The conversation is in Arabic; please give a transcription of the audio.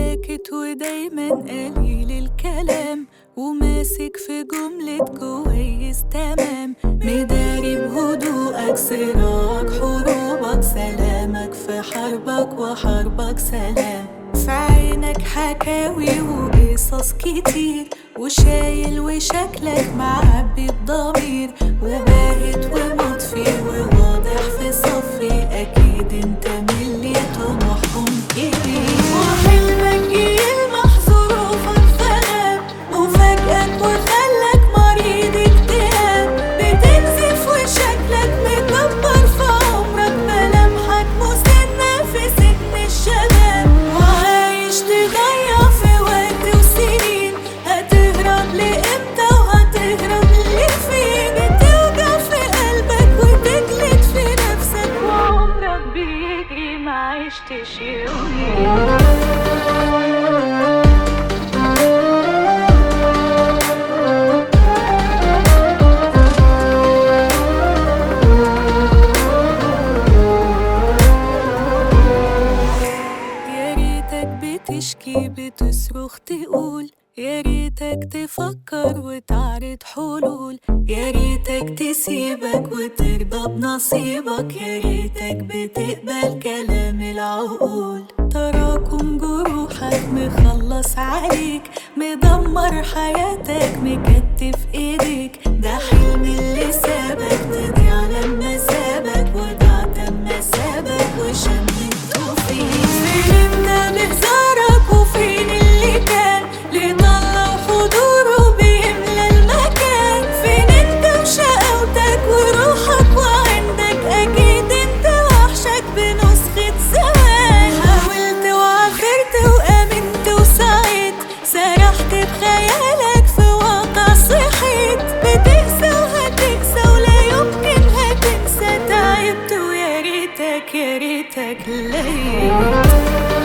ساكت ودايما قليل الكلام، وماسك في جملة كويس تمام، مداري بهدوءك صراعك حروبك، سلامك في حربك وحربك سلام. في عينك حكاوي وقصص كتير، وشايل وشكلك معبي بضمير، وباهت ومطفي وواضح في صفي، أكيد انت من اللي طموحهم كبير. وحلمك يلمح ظروفك فغاب، وفجأة وخلك مريض اكتئاب، بتنزف وشكلك مكبر في عمرك، ملامحك مسنة في سن الشباب، وعايش تضيع في وقت وسنين. هتهرب لإمتى وهتهرب لفين؟ بتوجع في قلبك وتجلد في نفسك، وعمرك بيجري معيشتش يومين. بتشكي بتصرخ تقول، يا ريتك تفكر وتعرض حلول، يا ريتك تسيبك وترضى بنصيبك، يا ريتك بتقبل كلام العقول. تراكم جروحك مخلص عليك، مدمر حياتك مكتف ايديك، ده حلم اللي سابك تضيع لما سابك، وضعت اما سابك وشمته فيك. فين انت بهزارك وفين اللي كان ليطلع حضوره بيملى المكان؟ فين انت وشقاوتك وروحك وعندك؟ اكيد انت وحشك بنسخة زمان. حاولت وعافرت وامنت وسعيت، سرحت بخيالك في واقع صحيت، بتقسى وهتقسى ولا يمكن هتنسى، تعبت ويا ريتك يا ريتك لقيت.